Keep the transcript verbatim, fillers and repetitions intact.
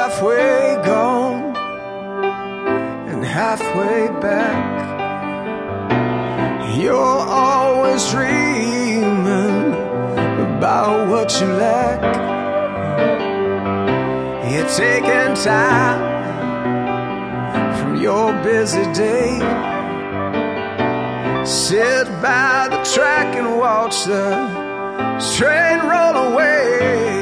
halfway gone and halfway back. You're always dreaming about what you lack. You're taking time from your busy day. Sit by the track and watch the train roll away.